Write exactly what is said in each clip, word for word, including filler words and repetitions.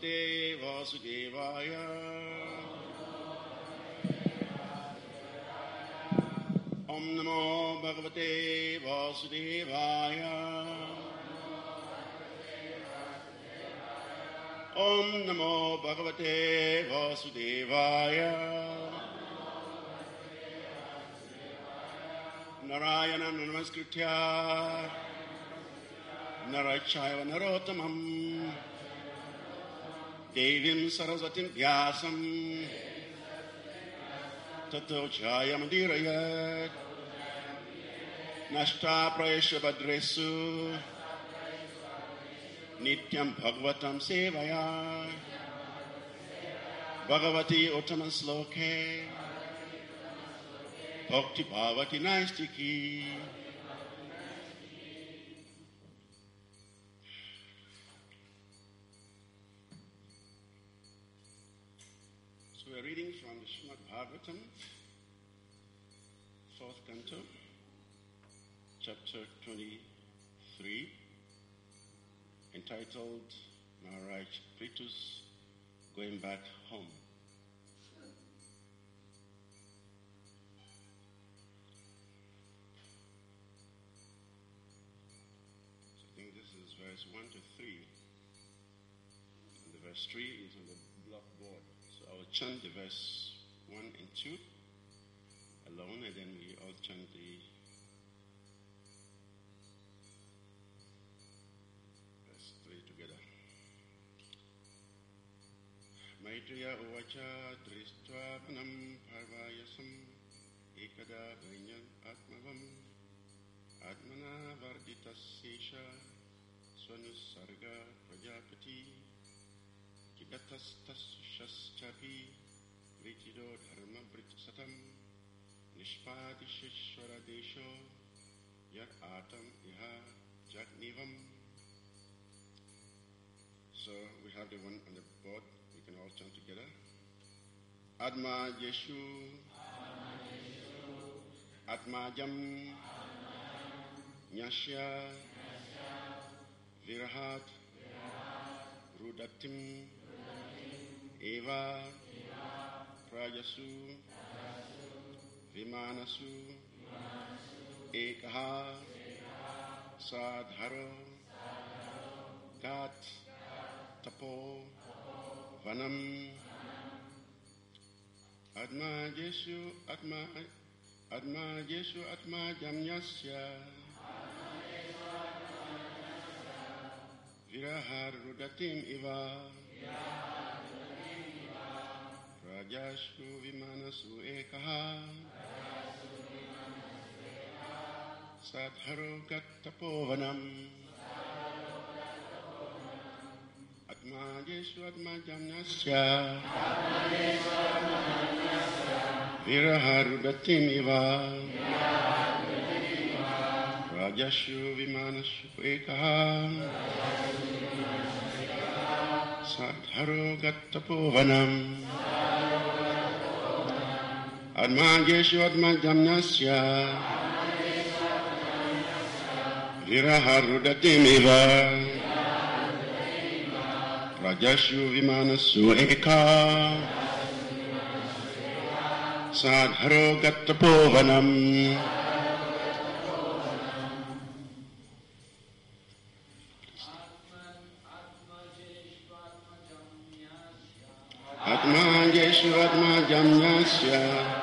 Bhagavate Vasudevaya. Om Namo Bhagavate Vasudevaya. Om Namo Bhagavate Vasudevaya. Narayana Namaskritya Narachaiva Narottamam Devim Saraswatim Vyasam Tato Jayam Dirayat Nashta Prayesha Badresu Nityam Bhagavatam Sevaya Bhagavati Uttamasloke Bhakti Bhavati Naistiki. So we are reading from the Srimad Bhagavatam, fourth canto, chapter twenty-three, entitled Maharaj Pritu's Going Back Home. Verse one to three, and the verse three is on the blackboard. So I will chant the verse one and two alone, and then we all chant the verse three together. Maitreya uvacha drishtva panam parvayasam ekada vainyan atmavam atmana varditasesha Swanusarga Prajapati Kidatastaschapi Vritido Dharma Britasatam Nishpadishishwara Desho Yat Atam Iha Jatnivam. So we have the one on the board, we can all chant together. Atma Yeshu Atma Jam Nyashya Virahat, Rudatim, Eva, Prajasu, Vimanasu, Ekaha, Sadharo, Gat, Tapo, Vanam, Atma Jeshu, Atma, Atma Jeshu, Atma Jamyasya. Virahar Rudatim Iva Rajashu Vimanasu Ekaha Sadharo Gattapovanam Atma Jeshu Atma Jamnasya Virahar Rudatim Iva Rajashu Vimanasu Ekaha Sadharo Gattapovanam Atma Jeshu Atma Jamnasya Virahar Rudatim Iva Rajashu Vimanasu Eka Sadharo Gattapovanam. Atma Jeshu Atma Jamnasya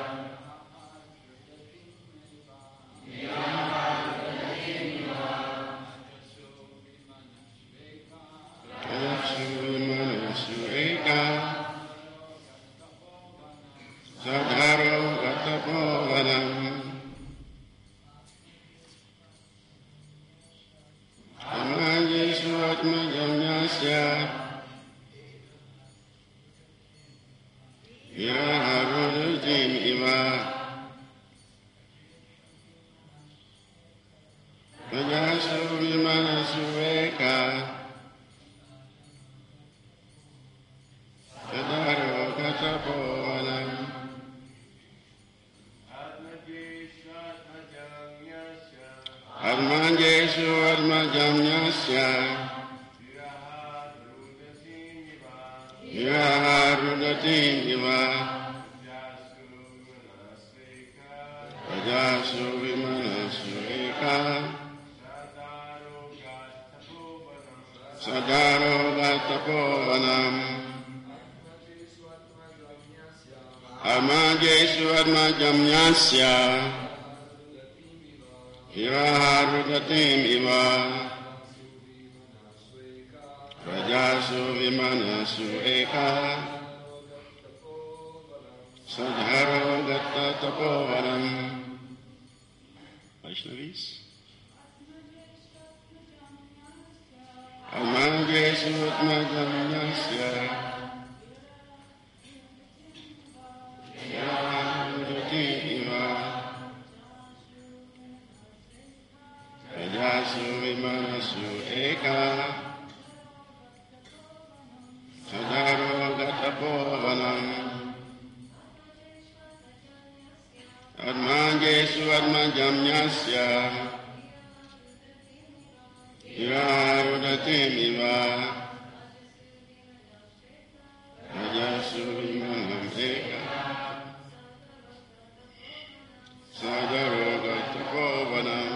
Atma Jamnasya Viraharudatim iva Rajasu vimanasu eka Sadarogatapovanam Amajesu admajamnyasya Viraharudatim iva Rajasu vimanasu eka Sadharogata-tapovanam. Vaishnavis. Amajesu atmajamnyasya Viraharudatim iva Rajasu vimanasu eka Sadharogata-tapovanam. Admajesu admajamnyasya Viraharudatim iva Rajasu vimanasu eka Sadharogata-tapovanam.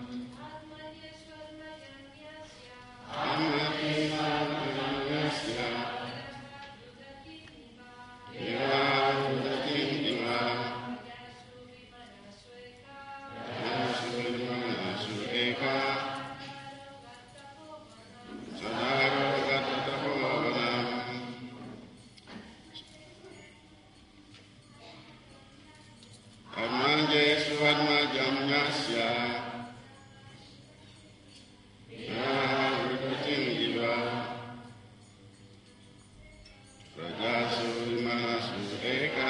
Admajamnyasya Viraharudatim iva Rajasu vimanasu eka Sadharogata-tapovanam. Admajesu admajamnyasya Viraharudatim iva Rajasu vimanasu eka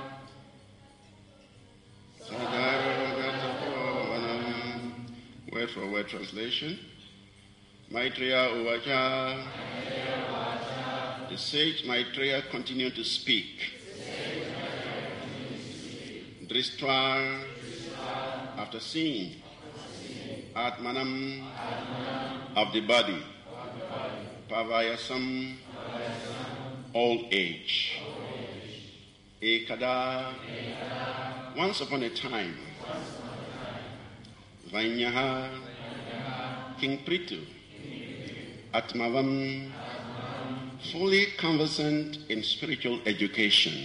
Sadharogata-tapovanam. Word for word translation. Maitreya Uvacha. The sage Maitreya continued to speak. Drishtva, after seeing Atmanam, of the body, Pavayasam, old age, Ekada, once upon a time, Vainyaha, King Prithu, Atmavam, fully conversant in spiritual education.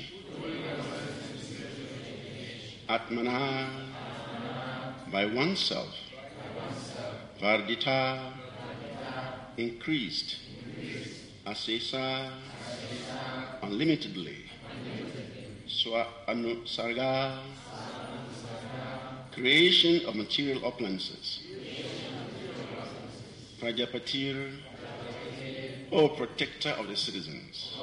Atmana, by oneself. Vardita, increased. Asesa, unlimitedly. Swa Anusarga, creation of material opulences. Prajapatir, O protector of the citizens.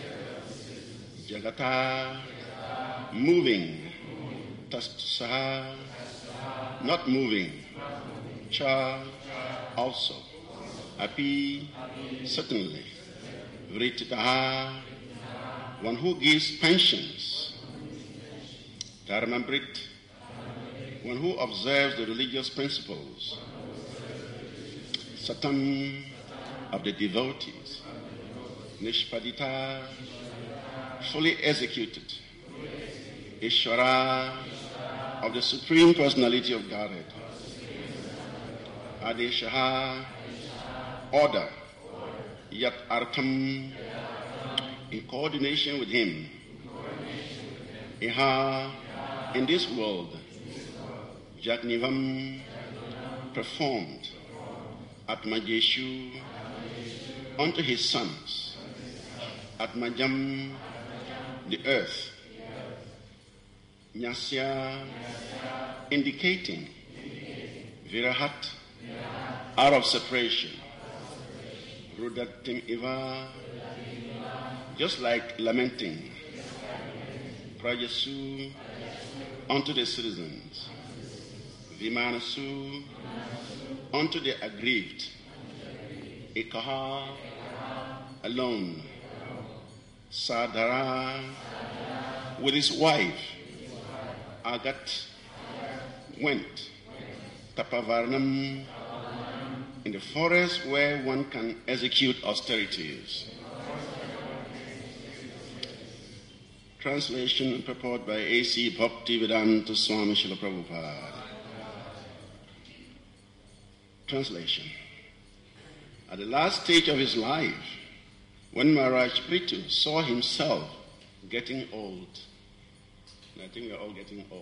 Jagata, moving. Tassaha, not moving. Cha, also. Api, certainly. Vrititaha, one who gives pensions. Dharmamrit, one who observes the religious principles. Satam, of the devotees. Nishpadita, fully executed. Ishvara, of the Supreme Personality of Godhead. Adeshaha, order. Yat Artham, in coordination with him. Iha, in this world. Jagnivam, performed. Atmajeshu, unto his sons. Atmajam, the earth. Nyasya, indicating. Virahat, out of separation. Rudatim iva, just like lamenting. Prajasu, unto the citizens. Vimanasu, unto the aggrieved. Ekaha, alone. Sadhara, with his wife. Agat, went. Tapavarnam, in the forest where one can execute austerities. Translation and purport by A C Bhaktivedanta Swami Srila Prabhupada. Translation. At the last stage of his life, when Maharaj Prithu saw himself getting old, and I think we are all getting old,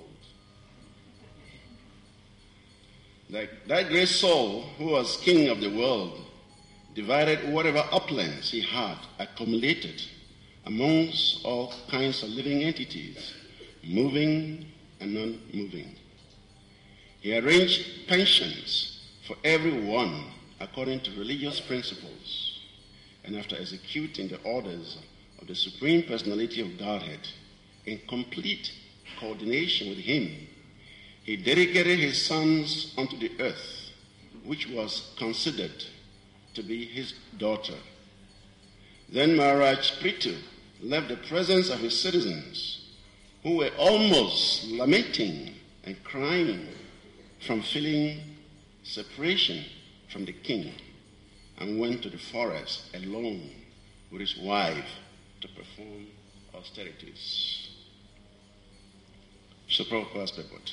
that, that great soul who was king of the world divided whatever uplands he had accumulated amongst all kinds of living entities, moving and non-moving. He arranged pensions for everyone according to religious principles, and after executing the orders of the Supreme Personality of Godhead in complete coordination with him, he dedicated his sons unto the earth, which was considered to be his daughter. Then Maharaj Prithu left the presence of his citizens, who were almost lamenting and crying from feeling separation from the king, and went to the forest alone with his wife to perform austerities. So Prabhupada's purport.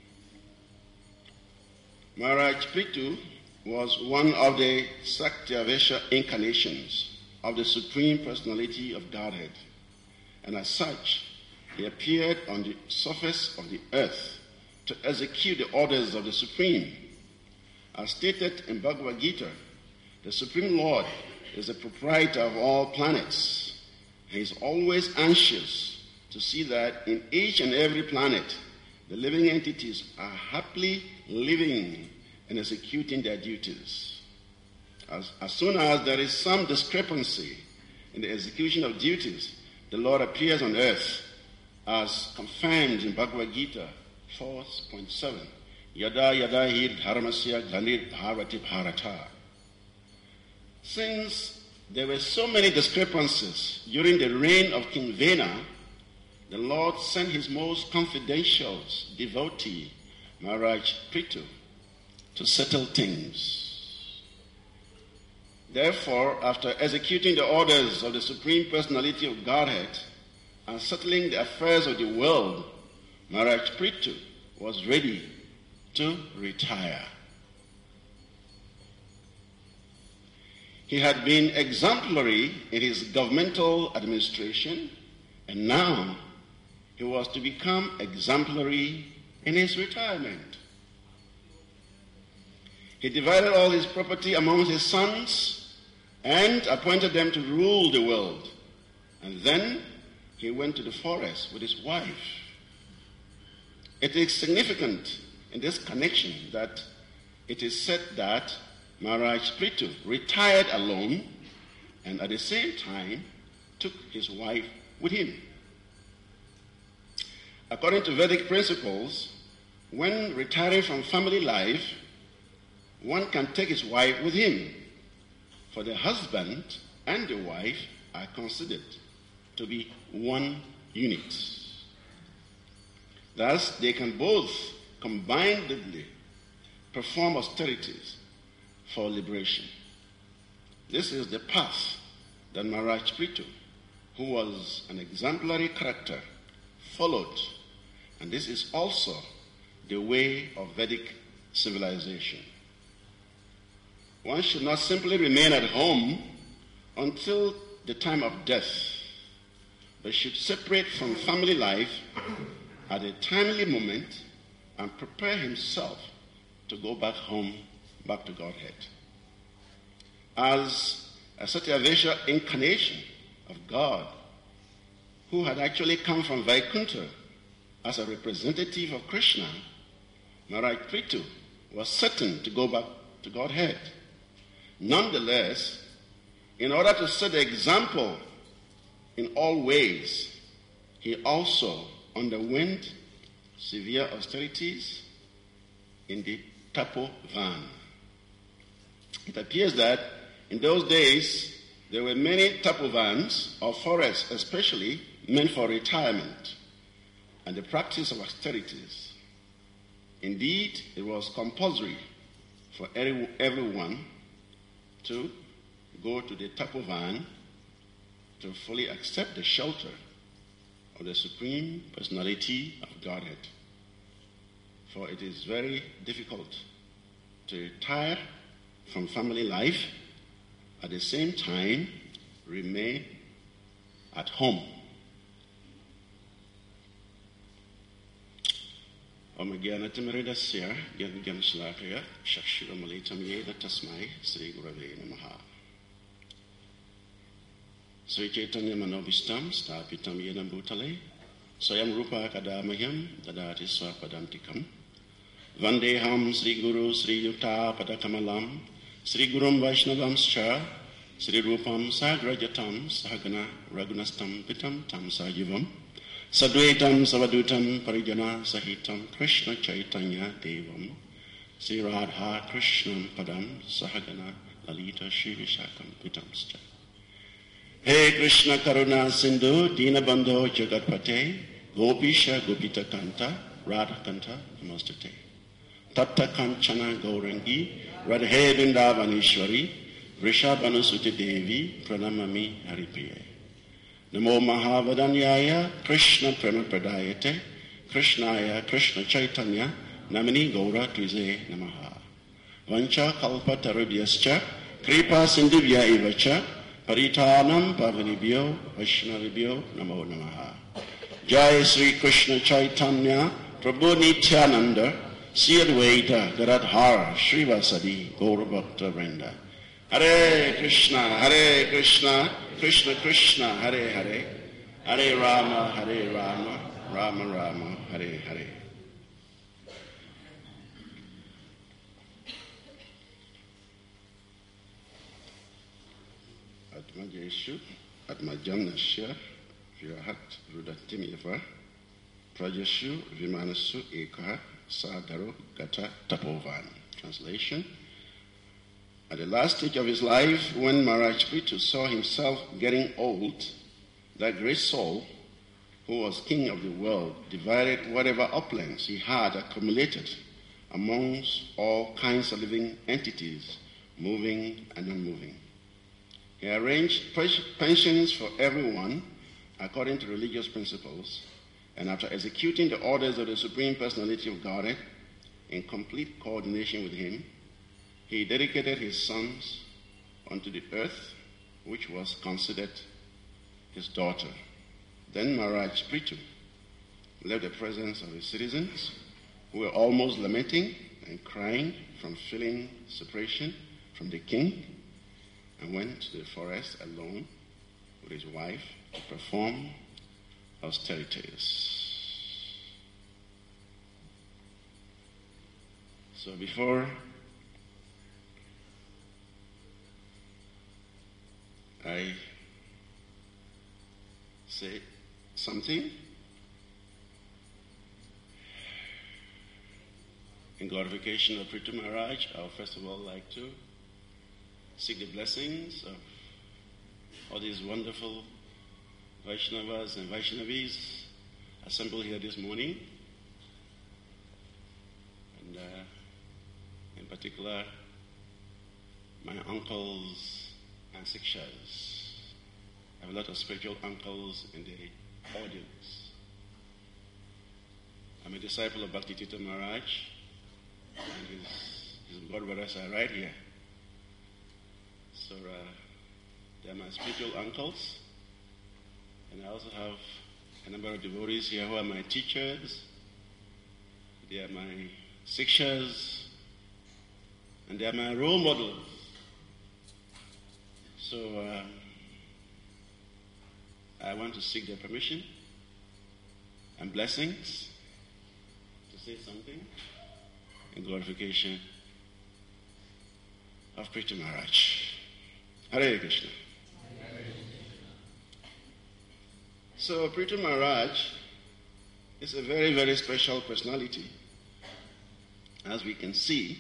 Maharaj Prithu was one of the Satyavesha incarnations of the Supreme Personality of Godhead, and as such, he appeared on the surface of the earth to execute the orders of the Supreme. As stated in Bhagavad Gita, the Supreme Lord is the proprietor of all planets. He is always anxious to see that in each and every planet, the living entities are happily living and executing their duties. As, as soon as there is some discrepancy in the execution of duties, the Lord appears on earth, as confirmed in Bhagavad Gita four point seven. Yada yada hi dharmasya glanir bharati bharata. Since there were so many discrepancies during the reign of King Vena, the Lord sent his most confidential devotee, Maharaj Prithu, to settle things. Therefore, after executing the orders of the Supreme Personality of Godhead and settling the affairs of the world, Maharaj Prithu was ready to retire. He had been exemplary in his governmental administration, and now he was to become exemplary in his retirement. He divided all his property among his sons and appointed them to rule the world. And then he went to the forest with his wife. It is significant in this connection that it is said that Maharaj Prithu retired alone and at the same time took his wife with him. According to Vedic principles, when retiring from family life, one can take his wife with him, for the husband and the wife are considered to be one unit. Thus, they can both combinedly perform austerities for liberation. This is the path that Maharaj Prithu, who was an exemplary character, followed, and this is also the way of Vedic civilization. One should not simply remain at home until the time of death, but should separate from family life at a timely moment and prepare himself to go back home, back to Godhead. As a Satyavesha incarnation of God, who had actually come from Vaikuntha as a representative of Krishna, Maharaj Prithu was certain to go back to Godhead. Nonetheless, in order to set the example in all ways, he also underwent severe austerities in the Tapovan. It appears that in those days there were many Tapovans or forests especially meant for retirement and the practice of austerities. Indeed, it was compulsory for every, everyone to go to the Tapovan to fully accept the shelter of the Supreme Personality of Godhead. For it is very difficult to retire from family life, at the same time remain at home. Omagana Timerida Sir, Gen Genslakia, Shakshira Malita Mieda Tasmai, Sri Gurave Namaha. Sri Chaitanya Manobistam, Stapitam Yedam Bhutale, Soyam Rupa Kadamayam, Dadati Swapadantikam, Vandeham Sri Guru Sri Yukta Padakamalam, Sri Gurum Vaishnavam Scha, Sri Rupam Sagrajatam, Sahagana Ragunastam Pitam Tam Sajivam, Sadvaitam Savadutam Parijana Sahitam Krishna Chaitanya Devam, Sri Radha Krishnam Padam Sahagana Lalita Shri Vishakam Pitam Scha. Hey Krishna Karuna Sindhu Dina Bandho Jagatpate Gopisha Gopita Kanta Radha Kanta Namastate Tatta Kanchana Gaurangi Radhe Vrindavanishwari Vrishabhanusuti Devi Pranamami Haripriye Namo Mahavadanyaya Krishna Prema Pradayate Krishnaya Krishna Chaitanya Namini Gaura Twize Namaha Vancha Kalpa Tarubhyascha Kripa Sindhivya Ivacha Paritanam Pavanibhyo Vaishnavibhyo Namo Namaha. Jai Sri Krishna Chaitanya Prabhu Nityananda Sri Advaita Gadadhara Srivasadi Gaura Bhakta Vrinda. Hare Krishna, Hare Krishna, Krishna Krishna, Hare Hare, Hare Rama, Hare Rama, Rama Rama, Hare Hare. Atmajeshu, Atmajanasya, Vyahat Rudatimiva, Prajeshu, Vimanasu Eka, Sadaro Gata Tapovan. Translation. At the last stage of his life, when Maharaj Prithu saw himself getting old, that great soul, who was king of the world, divided whatever uplands he had accumulated amongst all kinds of living entities, moving and unmoving. He arranged pensions for everyone according to religious principles, and after executing the orders of the Supreme Personality of Godhead in complete coordination with him, he dedicated his sons unto the earth, which was considered his daughter. Then Maharaj Prithu left the presence of his citizens, who were almost lamenting and crying from feeling separation from the king, and went to the forest alone with his wife to perform austerities. So before I say something in glorification of Prithu Maharaj, I would first of all like to seek the blessings of all these wonderful Vaishnavas and Vaishnavis assembled here this morning, and uh, in particular my uncles and sikshas. I have a lot of spiritual uncles in the audience. I'm a disciple of Bhakti-Tirtha Maharaj, and his, his godbrothers are right here. So uh, they're my spiritual uncles, and I also have a number of devotees here who are my teachers. They are my sikshas, and they are my role models. So uh, I want to seek their permission and blessings to say something in glorification of Prithu Maharaj. Hare Krishna. So Prithu Maharaj is a very, very special personality, as we can see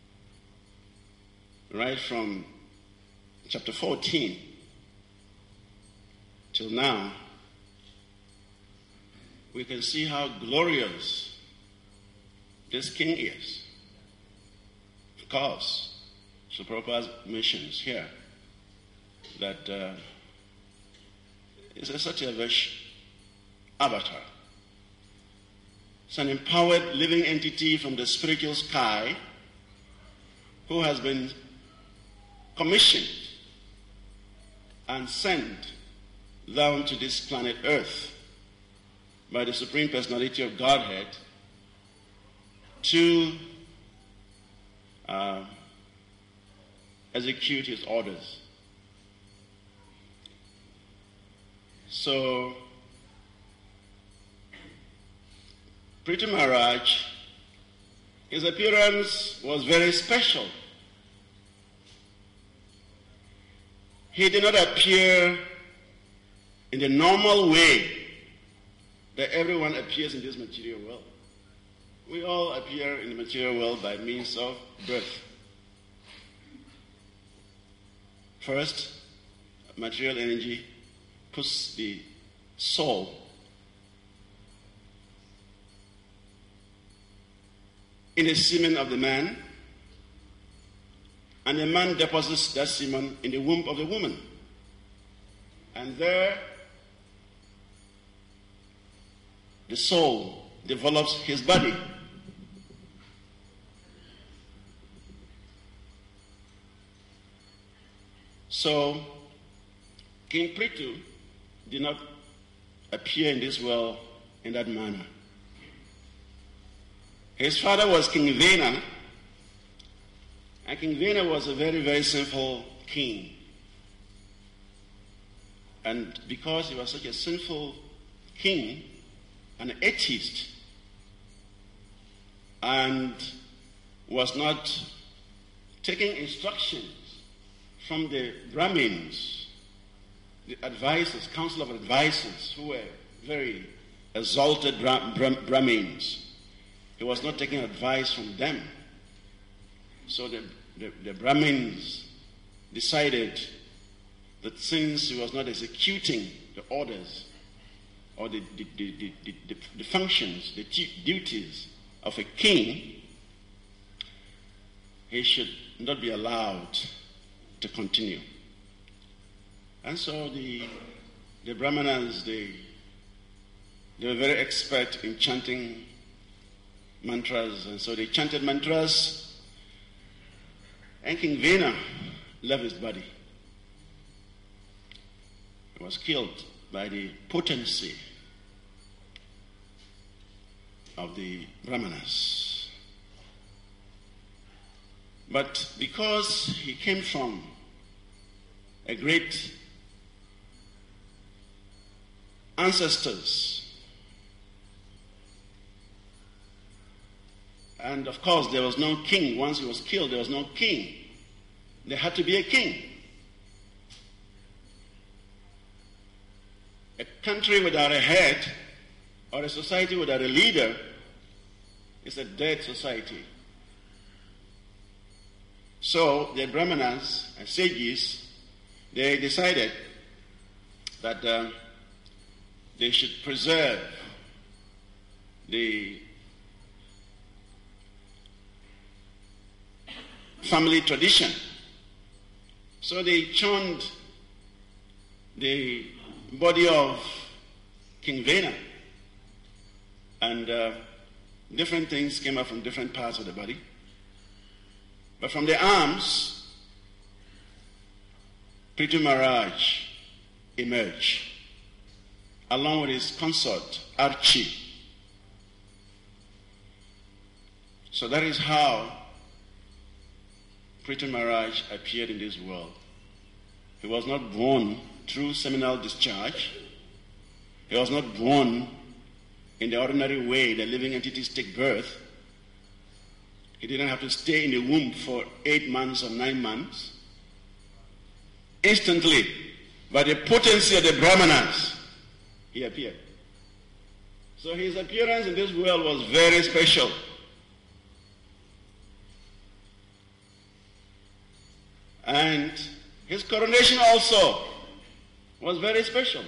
right from chapter fourteen till now. We can see how glorious this king is. Of course, Srila Prabhupada mentions here that uh, it's a, such a very avatar. It's an empowered living entity from the spiritual sky who has been commissioned and sent down to this planet Earth by the Supreme Personality of Godhead to uh, execute his orders. So, Prithu Maharaj, his appearance was very special. He did not appear in the normal way that everyone appears in this material world. We all appear in the material world by means of birth. First, material energy puts the soul in the semen of the man, and the man deposits that semen in the womb of the woman. And there, the soul develops his body. So, King Prithu did not appear in this world in that manner. His father was King Vena, and King Vena was a very, very sinful king. And because he was such a sinful king, an atheist, and was not taking instructions from the Brahmins, the advisors, council of advisors, who were very exalted Bra- Bra- Brahmins. He was not taking advice from them. So the, the, the Brahmins decided that since he was not executing the orders or the, the, the, the, the, the functions, the duties of a king, he should not be allowed to continue. And so the, the Brahmanas, they, they were very expert in chanting mantras, and so they chanted mantras, and King Vena left his body. He was killed by the potency of the Brahmanas. But because he came from a great ancestors, and of course there was no king. Once he was killed, there was no king. There had to be a king. A country without a head or a society without a leader is a dead society. So the Brahmanas and sages, they decided that uh, they should preserve the family tradition. So they churned the body of King Vena, and uh, different things came out from different parts of the body. But from the arms, Prithu Maharaj emerged, along with his consort, Archie. So that is how Prithu Maharaj appeared in this world. He was not born through seminal discharge. He was not born in the ordinary way that living entities take birth. He didn't have to stay in the womb for eight months or nine months. Instantly, by the potency of the Brahmanas, he appeared. So his appearance in this world was very special. And his coronation also was very special.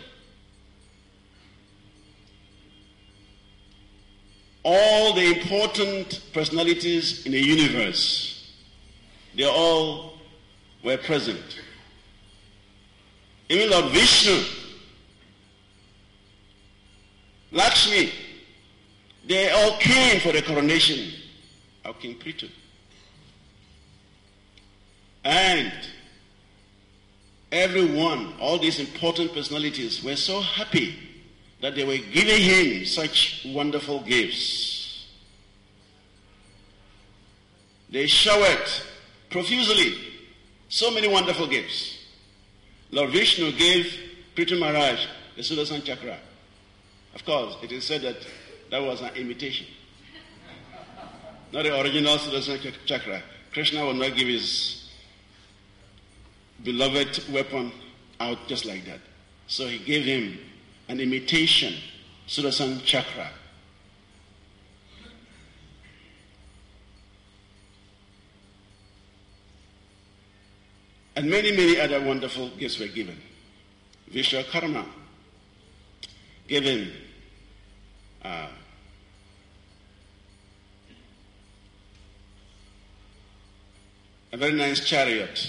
All the important personalities in the universe, they all were present. Even Lord Vishnu, Lakshmi, they all came for the coronation of King Prithu. And everyone, all these important personalities were so happy that they were giving him such wonderful gifts. They showered profusely so many wonderful gifts. Lord Vishnu gave Prithu Maharaj the Sudarshan Chakra. Of course, it is said that that was an imitation, not the original Sudarshan Chakra. Krishna would not give his beloved weapon out just like that. So he gave him an imitation Sudarshan Chakra. And many, many other wonderful gifts were given. Vishwakarma gave him uh, a very nice chariot.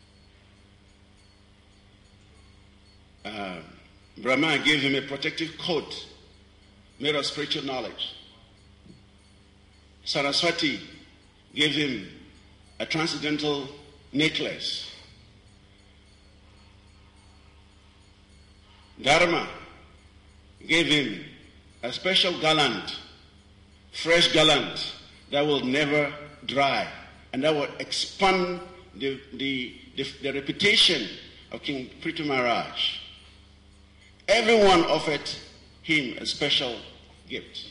Uh, Brahma gave him a protective coat made of spiritual knowledge. Saraswati gave him a transcendental necklace. Dharma gave him a special garland, fresh garland that will never dry and that will expand the, the, the, the reputation of King Prithu Maharaj. Everyone offered him a special gift.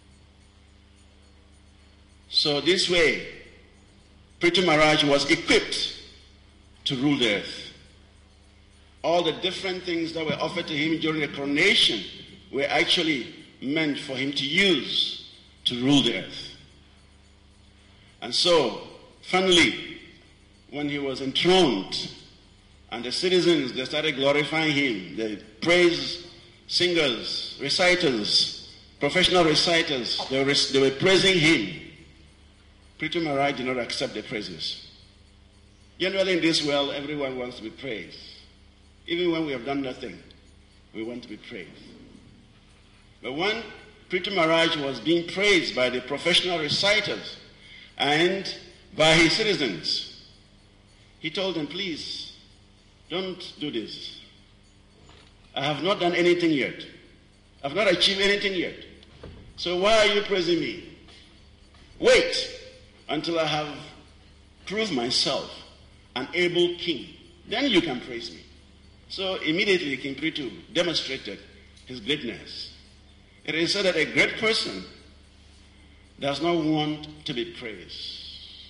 So this way, Prithu Maharaj was equipped to rule the earth. All the different things that were offered to him during the coronation were actually meant for him to use to rule the earth. And so, finally, when he was enthroned, and the citizens, they started glorifying him, the praise singers, reciters, professional reciters, they were, they were praising him. Prithu Maharaj did not accept the praises. Generally in this world, everyone wants to be praised. Even when we have done nothing, we want to be praised. But when Prithu Maharaj was being praised by the professional reciters and by his citizens, he told them, please, don't do this. I have not done anything yet. I have not achieved anything yet. So why are you praising me? Wait until I have proved myself an able king. Then you can praise me. So immediately King Prithu demonstrated his greatness. It is said that a great person does not want to be praised.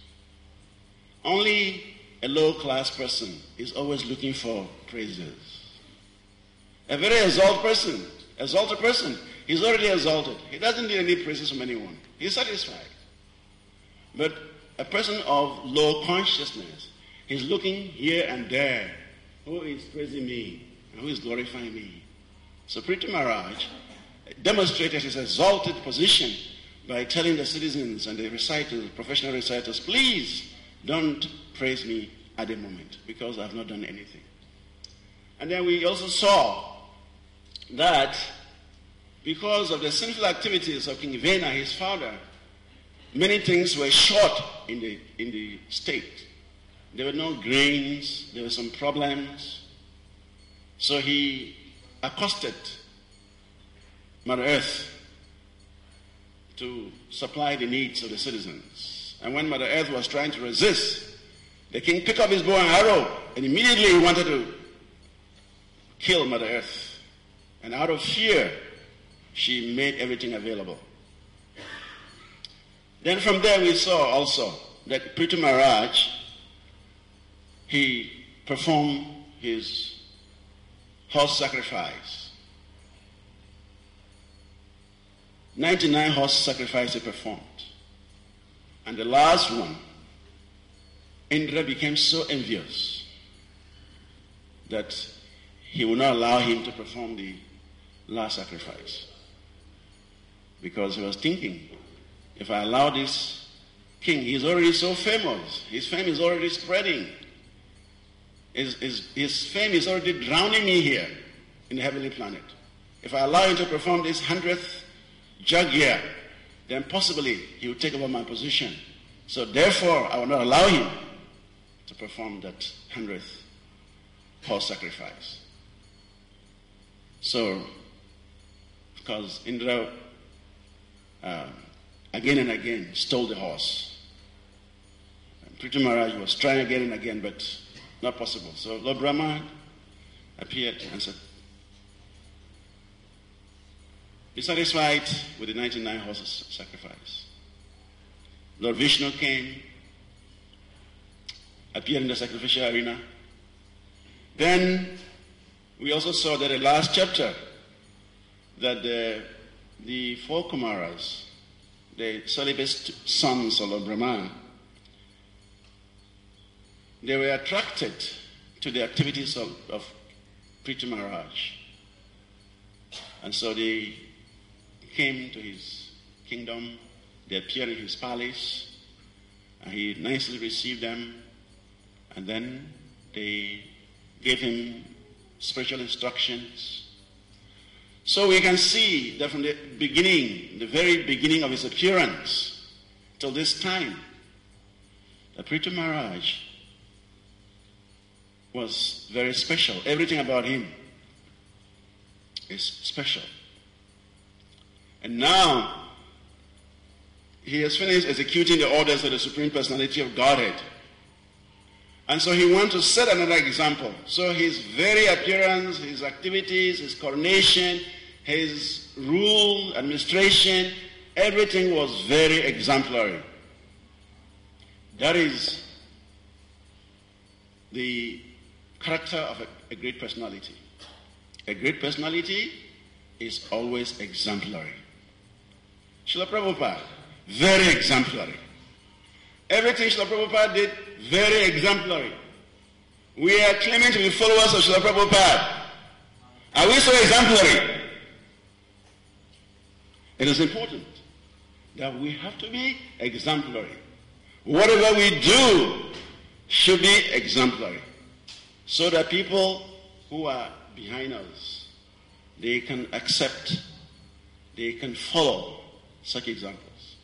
Only a low-class person is always looking for praises. A very exalted person, exalted person, he's already exalted. He doesn't need any praises from anyone. He's satisfied. But a person of low consciousness, he's looking here and there. Who is praising me? And who is glorifying me? So Prithu Maharaj demonstrated his exalted position by telling the citizens and the reciters, professional reciters, please don't praise me at the moment because I have not done anything. And then we also saw that because of the sinful activities of King Vena, his father, many things were short in the, in the state. There were no grains, there were some problems. So he accosted Mother Earth to supply the needs of the citizens. And when Mother Earth was trying to resist, the king picked up his bow and arrow and immediately he wanted to kill Mother Earth. And out of fear, she made everything available. Then from there we saw also that Prithu Maharaj, he performed his horse sacrifice. ninety-nine horse sacrifice he performed. And the last one, Indra became so envious that he would not allow him to perform the last sacrifice. Because he was thinking, if I allow this king, he's already so famous, his fame is already spreading. His, his, his fame is already drowning me here in the heavenly planet. If I allow him to perform this hundredth jog gear, then possibly he will take over my position. So therefore, I will not allow him to perform that hundredth horse sacrifice. So, because Indra uh, again and again stole the horse. And Prithu Maharaj was trying again and again, but not possible. So Lord Brahma appeared and said, be satisfied with the ninety-nine horses sacrifice. Lord Vishnu came, appeared in the sacrificial arena. Then we also saw that the last chapter, that the, the four Kumaras, the celibate sons of Lord Brahma, they were attracted to the activities of, of Prithu Maharaj. And so they came to his kingdom, they appeared in his palace, and he nicely received them, and then they gave him spiritual instructions. So we can see that from the beginning, the very beginning of his appearance, till this time, that Prithu Maharaj was very special. Everything about him is special. And now, he has finished executing the orders of the Supreme Personality of Godhead. And so he wants to set another example. So his very appearance, his activities, his coronation, his rule, administration, everything was very exemplary. That is the character of a, a great personality. A great personality is always exemplary. Srila Prabhupada, very exemplary. Everything Srila Prabhupada did, very exemplary. We are claiming to be followers of Srila Prabhupada. Are we so exemplary? It is important that we have to be exemplary. Whatever we do should be exemplary, so that people who are behind us, they can accept, they can follow such examples.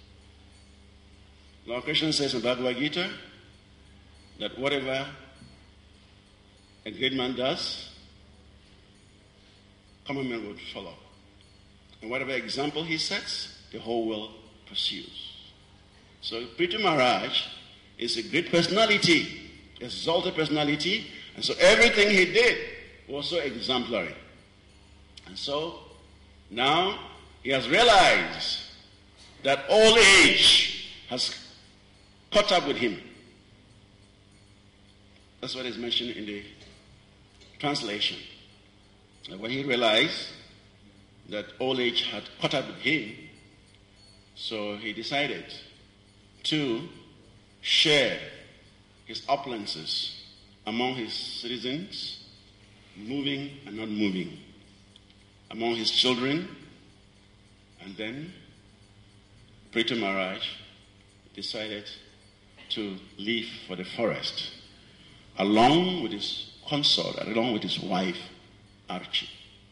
Lord Krishna says in Bhagavad Gita that whatever a great man does, common men would follow. And whatever example he sets, the whole world pursues. So Prithu Maharaj is a great personality, exalted personality, and so everything he did was so exemplary. And so now he has realized that old age has caught up with him. That's what is mentioned in the translation. And when he realized that old age had caught up with him, so he decided to share his opulences among his citizens, moving and not moving, among his children. And then Prithu Maharaj decided to leave for the forest, along with his consort, along with his wife, Archie.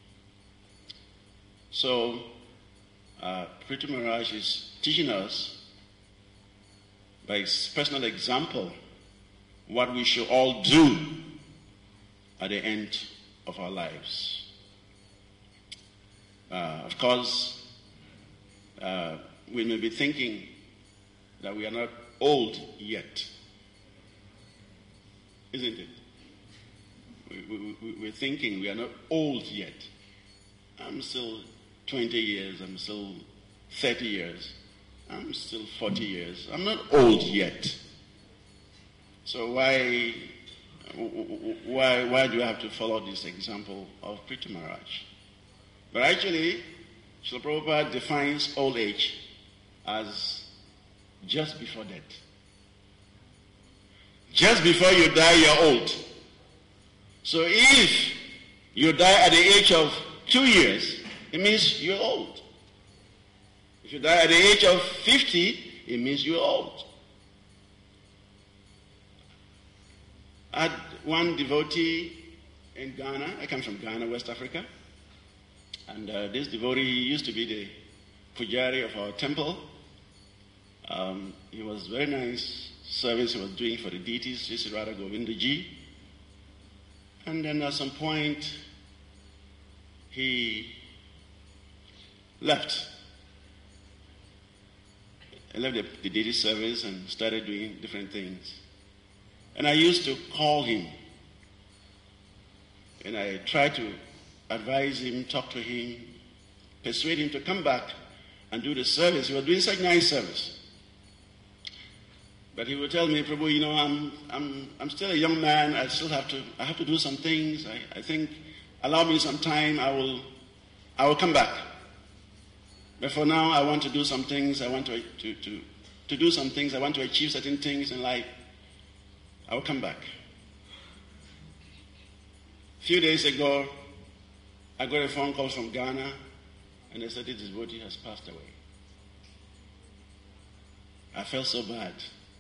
So, uh, Prithu Maharaj is teaching us, by his personal example, what we should all do at the end of our lives. Uh, of course, uh, we may be thinking that we are not old yet, isn't it? We, we, we're thinking we are not old yet. I'm still twenty years, I'm still thirty years, I'm still forty years. I'm not old yet. So why, why, why do I have to follow this example of Prithu Maharaj? But actually, Srila Prabhupada defines old age as just before death. Just before you die, you're old. So if you die at the age of two years, it means you're old. If you die at the age of fifty, it means you're old. I had one devotee in Ghana. I come from Ghana, West Africa. And uh, this devotee, he used to be the pujari of our temple. Um, he was very nice service he was doing for the deities, Sri Sri Radha Govindaji. And then at some point, he left. He left the, the deity service and started doing different things. And I used to call him. And I tried to advise him, talk to him, persuade him to come back and do the service. He was doing such nice service. But he would tell me, Prabhu, you know, I'm I'm I'm still a young man. I still have to I have to do some things. I, I think allow me some time. I will I will come back. But for now, I want to do some things. I want to to to, to do some things. I want to achieve certain things in life. I will come back. A few days ago, I got a phone call from Ghana, and they said this devotee has passed away. I felt so bad.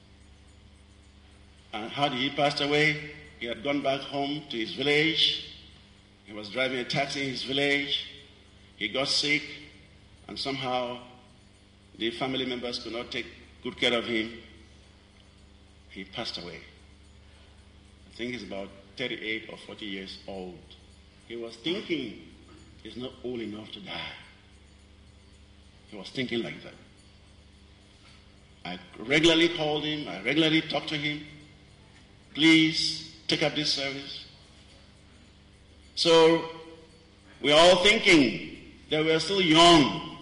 And how did he pass away? He had gone back home to his village. He was driving a taxi in his village. He got sick, and somehow the family members could not take good care of him. He passed away. I think he's about thirty-eight or forty years old. He was thinking he's not old enough to die. He was thinking like that. I regularly called him. I regularly talked to him. Please take up this service. So we're all thinking that we're still young.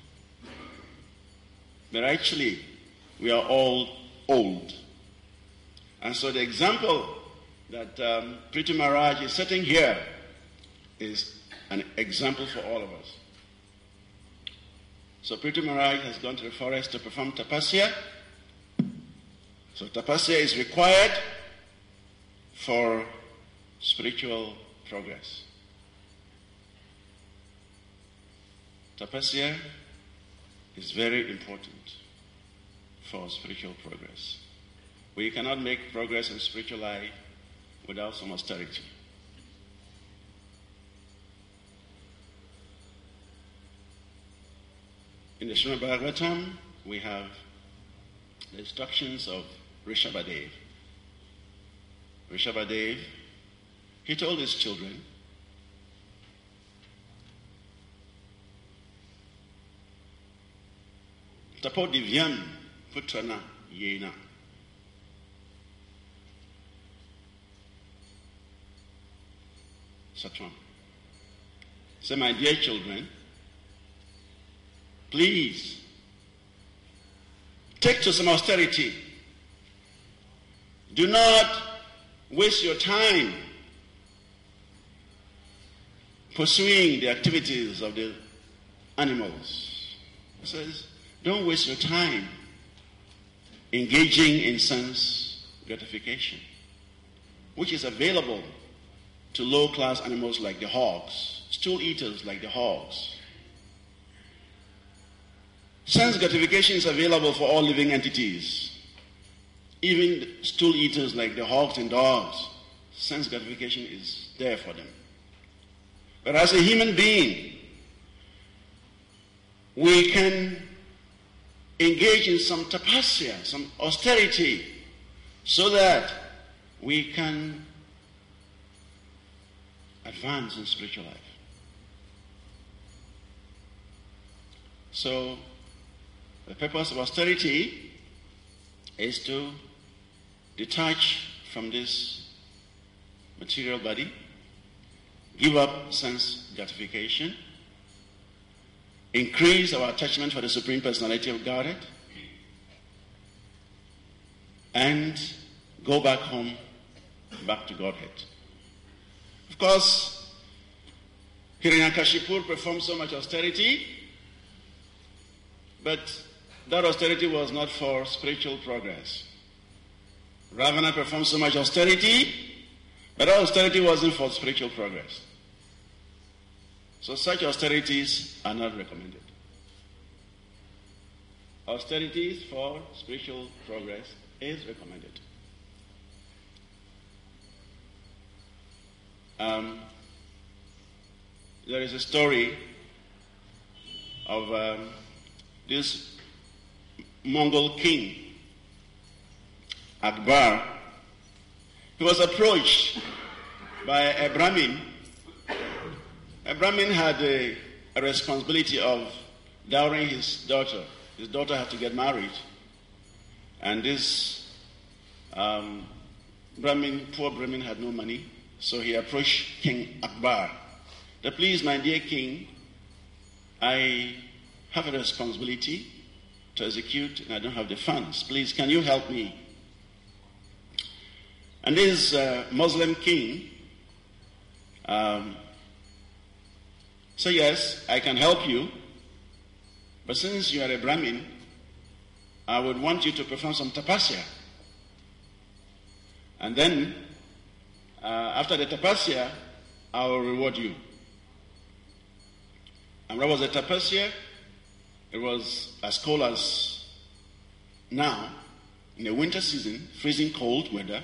But actually, we are all old. And so the example that um, Prithvi Maharaj is setting here is an example for all of us. So Prithvi Maharaj has gone to the forest to perform tapasya. So tapasya is required for spiritual progress. Tapasya is very important for spiritual progress. We cannot make progress in spiritual life without some austerity. In the Srimad Bhagavatam, we have the instructions of Rishabhadev. Rishabhadev, he told his children, Tapo divyam putrana yena. Satwan. So my dear children, please take to some austerity. Do not waste your time pursuing the activities of the animals. He says, don't waste your time engaging in sense gratification, which is available to low-class animals like the hogs, stool eaters like the hogs. Sense gratification is available for all living entities. Even stool eaters like the hogs and dogs, sense gratification is there for them. But as a human being, we can engage in some tapasya, some austerity, so that we can advance in spiritual life. So, the purpose of austerity is to detach from this material body, give up sense gratification, increase our attachment for the Supreme Personality of Godhead, and go back home, back to Godhead. Of course, Hiranyakashipu performed so much austerity, but that austerity was not for spiritual progress. Ravana performed so much austerity, but that austerity wasn't for spiritual progress. So such austerities are not recommended. Austerities for spiritual progress is recommended. Um, there is a story of um, this Mongol king, Akbar, he was approached by a Brahmin. A Brahmin had a, a responsibility of dowering his daughter. His daughter had to get married. And this um, Brahmin, poor Brahmin, had no money. So he approached King Akbar. That, please, my dear king, I have a responsibility to execute and I don't have the funds. Please, can you help me? And this uh, Muslim king um, said, yes, I can help you. But since you are a Brahmin, I would want you to perform some tapasya. And then, uh, after the tapasya, I will reward you. And what was the tapasya? It was as cold as now, in the winter season, freezing cold weather.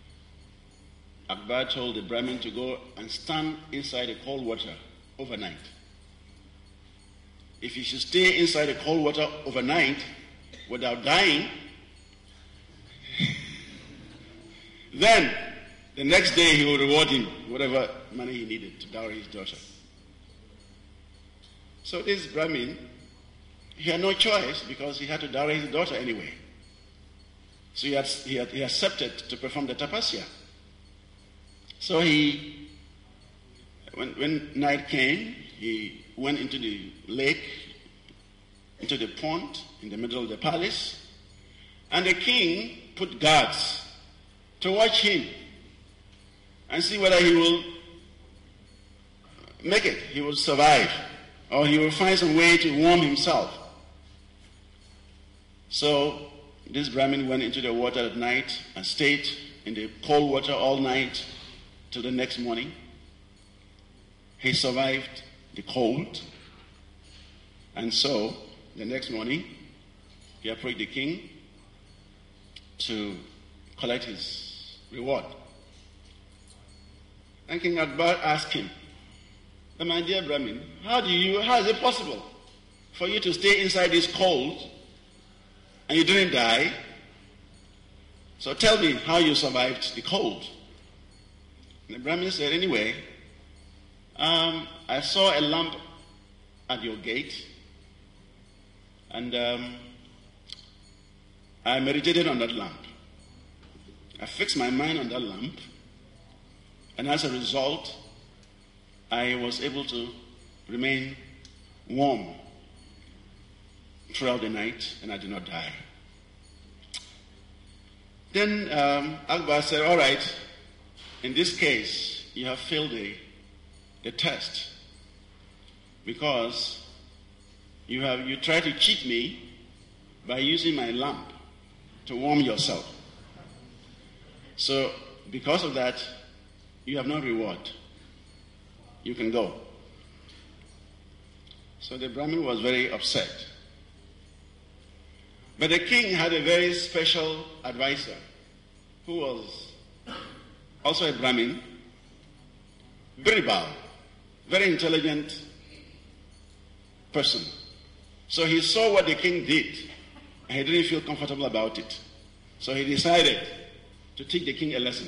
Akbar told the Brahmin to go and stand inside the cold water overnight. If he should stay inside the cold water overnight without dying, then the next day he will reward him whatever money he needed to dowry his daughter. So this Brahmin, he had no choice because he had to dowry his daughter anyway. So he, had, he, had, he accepted to perform the tapasya. So he, when, when night came, he went into the lake, into the pond in the middle of the palace, and the king put guards to watch him and see whether he will make it, he will survive, or he will find some way to warm himself. So this Brahmin went into the water at night and stayed in the cold water all night till the next morning. He survived the cold. And so, the next morning, he approached the king to collect his reward. And King Akbar asked him, my dear Brahmin, how do you, how is it possible for you to stay inside this cold and you didn't die? So tell me how you survived the cold. And the Brahmin said, anyway, um, I saw a lamp at your gate, and um, I meditated on that lamp. I fixed my mind on that lamp, and as a result, I was able to remain warm throughout the night, and I did not die. Then um, Akbar said, all right, in this case, you have failed the, the test because you have you tried to cheat me by using my lamp to warm yourself. So because of that, you have no reward. You can go. So the Brahmin was very upset. But the king had a very special advisor who was also a Brahmin, Birbal, very intelligent person. So he saw what the king did, and he didn't feel comfortable about it. So he decided to teach the king a lesson.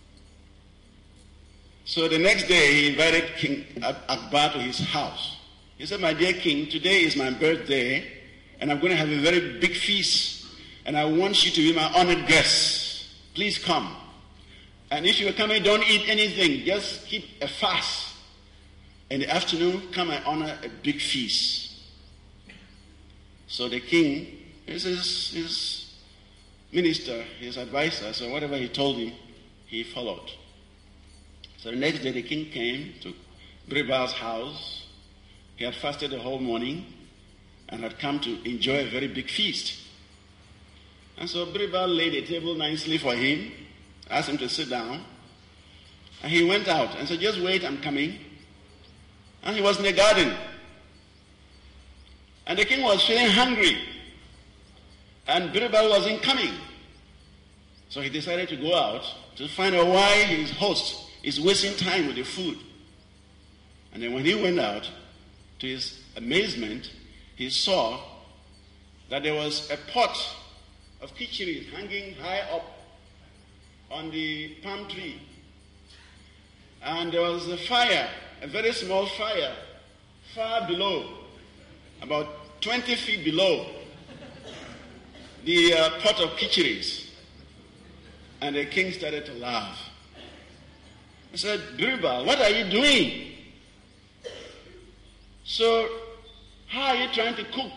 So the next day, he invited King Akbar to his house. He said, my dear king, today is my birthday, and I'm going to have a very big feast, and I want you to be my honored guest. Please come. And if you're coming, don't eat anything. Just keep a fast. In the afternoon, come and honor a big feast. So the king, his, his, his minister, his advisor, so whatever he told him, he followed. So the next day, the king came to Birbal's house. He had fasted the whole morning and had come to enjoy a very big feast. And so Birbal laid a table nicely for him, asked him to sit down, and he went out and said, just wait, I'm coming. And he was in the garden. And the king was feeling hungry, and Birbal wasn't coming. So he decided to go out to find out why his host is wasting time with the food. And then when he went out, to his amazement, he saw that there was a pot of khichdi hanging high up on the palm tree. And there was a fire, a very small fire, far below, about twenty feet below the uh, pot of khichdi. And the king started to laugh. He said, Birbal, what are you doing? So, how are you trying to cook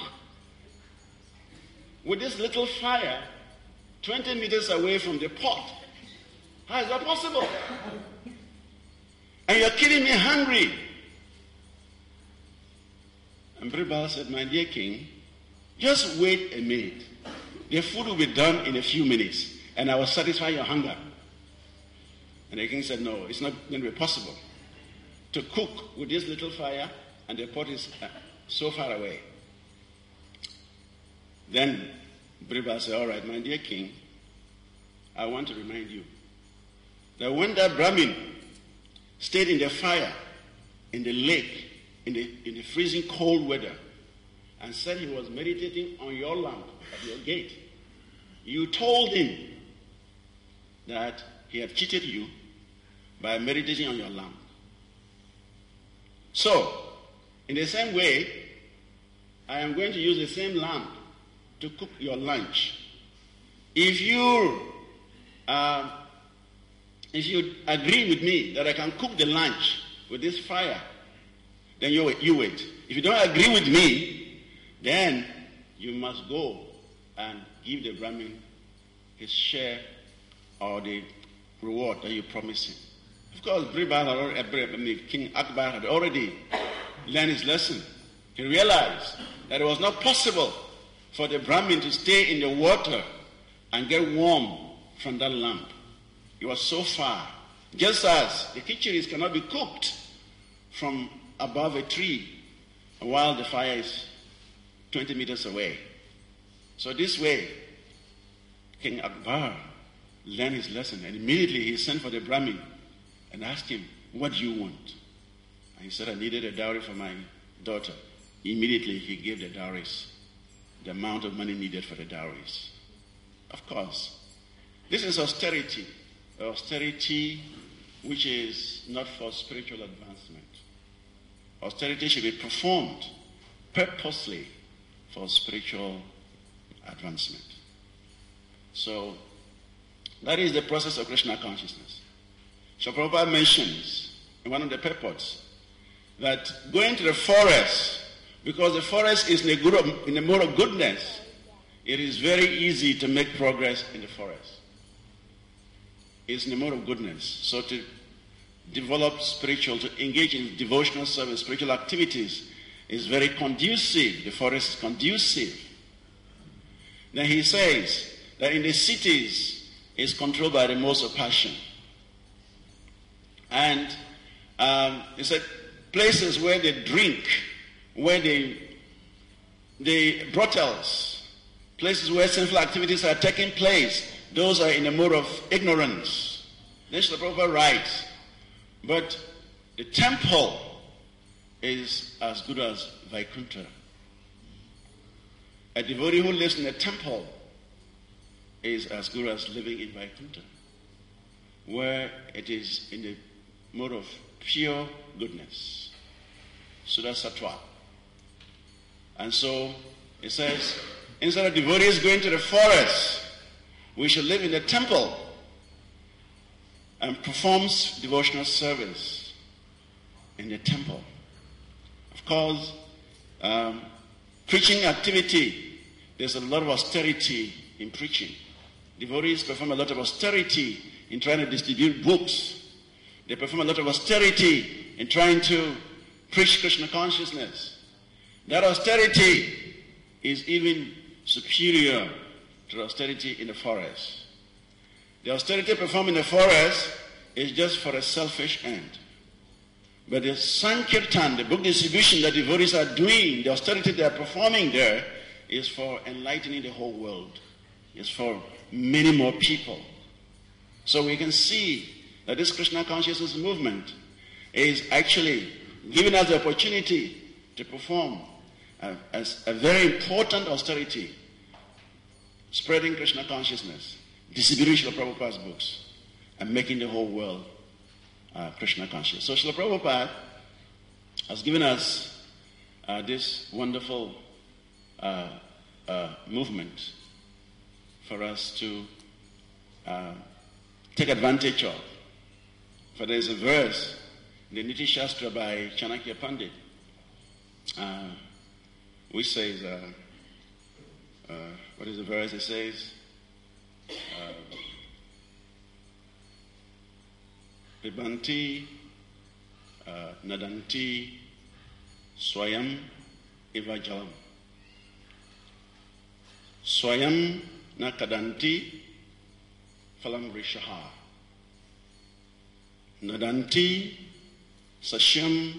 with this little fire twenty meters away from the pot? How is that possible? And you're killing me hungry. And Birbal said, my dear king, just wait a minute. The food will be done in a few minutes, and I will satisfy your hunger. And the king said, no, it's not going to be possible to cook with this little fire, and the pot is uh, so far away. Then Birbal said, all right, my dear king, I want to remind you that when that Brahmin stayed in the fire, in the lake, in the, in the freezing cold weather, and said he was meditating on your lamp at your gate, you told him that he had cheated you by meditating on your lamp. So, in the same way, I am going to use the same lamp to cook your lunch. If you, uh, if you agree with me that I can cook the lunch with this fire, then you wait, you wait. If you don't agree with me, then you must go and give the Brahmin his share or the reward that you promised him. Of course, Birbal had already, King Akbar had already learned his lesson. He realized that it was not possible for the Brahmin to stay in the water and get warm from that lamp. It was so far. Just as the khichdi cannot be cooked from above a tree while the fire is twenty meters away. So this way, King Akbar learned his lesson, and immediately he sent for the Brahmin and asked him, what do you want? And he said, I needed a dowry for my daughter. Immediately he gave the dowries, the amount of money needed for the dowries. Of course, this is austerity, austerity which is not for spiritual advancement. Austerity should be performed purposely for spiritual advancement. So, that is the process of Krishna consciousness. Srila Prabhupada mentions in one of the purports that going to the forest, because the forest is in a, good, in a mode of goodness, it is very easy to make progress in the forest. It's in a mode of goodness. So to develop spiritual, to engage in devotional service, spiritual activities is very conducive. The forest is conducive. Then he says that in the cities is controlled by the modes of passion. And um, he said places where they drink, where they, the brothels, places where sinful activities are taking place, those are in a mode of ignorance. Then Srila Prabhupada writes, but the temple is as good as Vaikuntha. A devotee who lives in a temple is as good as living in Vaikuntha, where it is in the mode of pure goodness. Suddha Sattva. And so it says, instead of devotees going to the forest, we should live in the temple and perform devotional service in the temple. Of course, um, preaching activity, there's a lot of austerity in preaching. Devotees perform a lot of austerity in trying to distribute books. They perform a lot of austerity in trying to preach Krishna consciousness. That austerity is even superior to the austerity in the forest. The austerity performed in the forest is just for a selfish end. But the Sankirtan, the book distribution that devotees are doing, the austerity they are performing there, is for enlightening the whole world. It's for many more people. So we can see that this Krishna consciousness movement is actually giving us the opportunity to perform a, a, a very important austerity spreading Krishna consciousness, distributing Srila Prabhupada's books, and making the whole world uh, Krishna conscious. So Srila Prabhupada has given us uh, this wonderful uh, uh, movement for us to uh, take advantage of. For there is a verse in the Niti Shastra by Chanakya Pandit, uh, which says, uh, uh, what is the verse? It says, uh, Pibanti uh, Nadanti Swayam Ivajalam. Swayam Nakadanti Phalam Rishaha. Nadanti Sashyam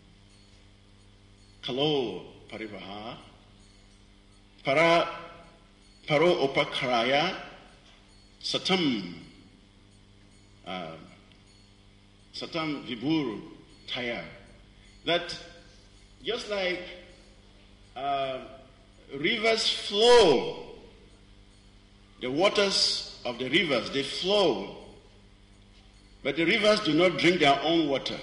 Kalo Parivaha Para Paro Upakraya Satam uh, Satam Vibur Taya. That just like uh, rivers flow, the waters of the rivers, they flow, but the rivers do not drink their own water.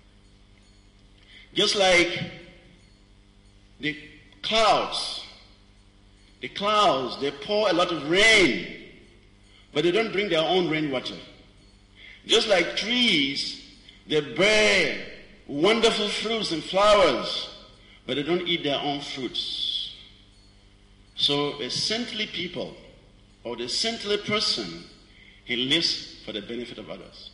Just like the clouds, the clouds, they pour a lot of rain, but they don't drink their own rainwater. Just like trees, they bear wonderful fruits and flowers, but they don't eat their own fruits. So a saintly people, or the saintly person, he lives for the benefit of others.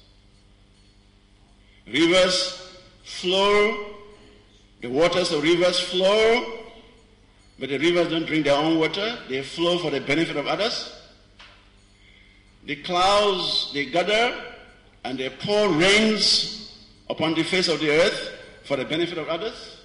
Rivers flow, the waters of rivers flow, but the rivers don't drink their own water. They flow for the benefit of others. The clouds, they gather and they pour rains upon the face of the earth for the benefit of others.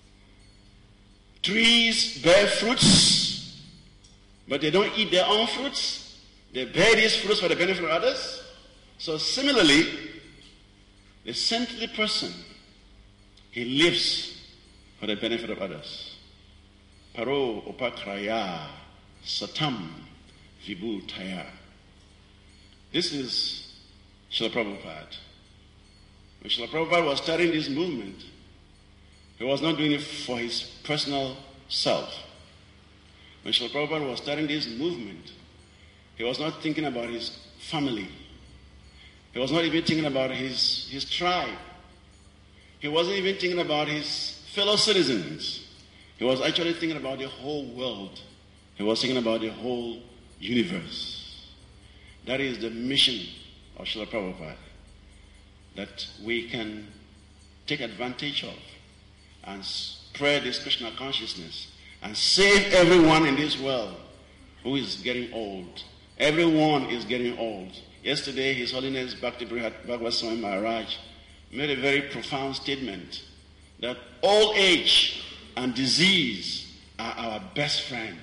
Trees bear fruits, but they don't eat their own fruits. They bear these fruits for the benefit of others. So similarly, the saintly person, he lives for the benefit of others. Paro upakraya satam vibhu taya. This is Srila Prabhupada. When Srila Prabhupada was starting this movement, he was not doing it for his personal self. When Srila Prabhupada was starting this movement, he was not thinking about his family. He was not even thinking about his, his tribe. He wasn't even thinking about his fellow citizens. He was actually thinking about the whole world. He was thinking about the whole universe. That is the mission of Srila Prabhupada, that we can take advantage of and spread this Krishna consciousness and save everyone in this world who is getting old. Everyone is getting old. Yesterday, His Holiness Bhakti Bhagavad Swami Maharaj made a very profound statement that old age and disease are our best friends.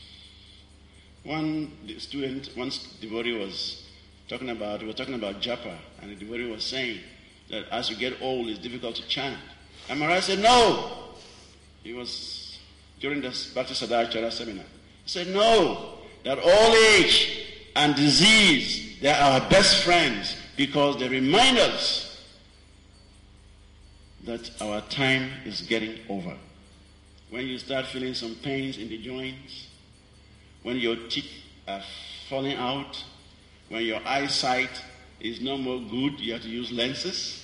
One student, one devotee was talking about, he was talking about japa, and the devotee was saying that as you get old, it's difficult to chant. And Maharaj said, no. He was during the Bhakti Sadachara seminar. He said, no, that old age and disease, they are our best friends because they remind us that our time is getting over. When you start feeling some pains in the joints, when your teeth are falling out, when your eyesight is no more good, you have to use lenses,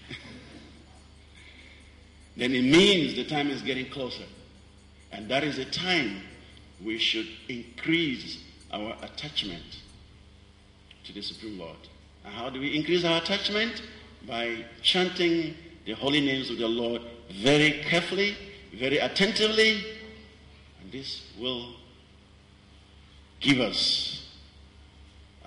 then it means the time is getting closer. And that is the time we should increase our attachment to the Supreme Lord. And how do we increase our attachment? By chanting the holy names of the Lord very carefully, very attentively, and this will give us, uh,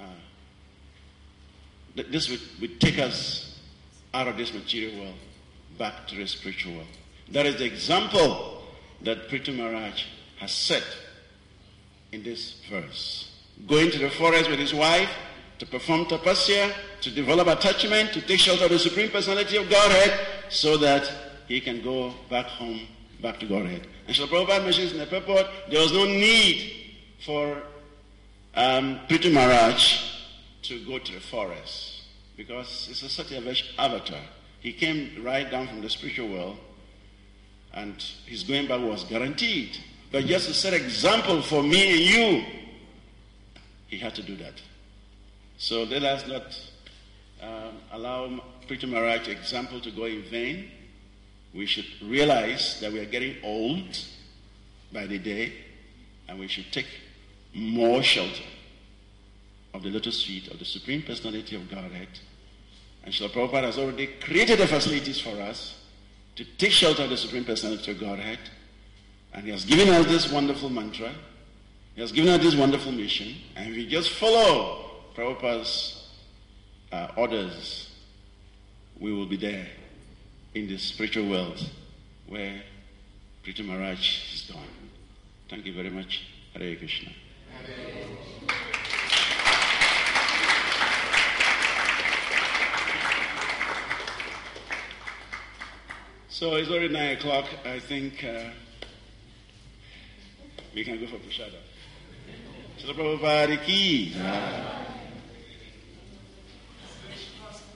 this would, would take us out of this material world, back to the spiritual world. That is the example that Prithu Maharaj has set in this verse. Going to the forest with his wife to perform tapasya, to develop attachment, to take shelter of the Supreme Personality of Godhead, so that he can go back home, back to Godhead. And Srila Prabhupada mentions in the purport, there was no need for um, Prithvi Maharaj to go to the forest because it's a Satyavesh avatar. He came right down from the spiritual world and his going back was guaranteed. But just to set example for me and you, he had to do that. So let us not um, allow Prithvi Maharaj's example to go in vain. We should realize that we are getting old by the day, and we should take more shelter of the lotus feet of the Supreme Personality of Godhead. And Srila Prabhupada has already created the facilities for us to take shelter of the Supreme Personality of Godhead. And he has given us this wonderful mantra. He has given us this wonderful mission. And if we just follow Prabhupada's uh, orders, we will be there in the spiritual world where Prithvi Maharaj is gone. Thank you very much. Hare Krishna. So it's already nine o'clock. I think uh, we can go for Prashada. Srila Prabhupada ki.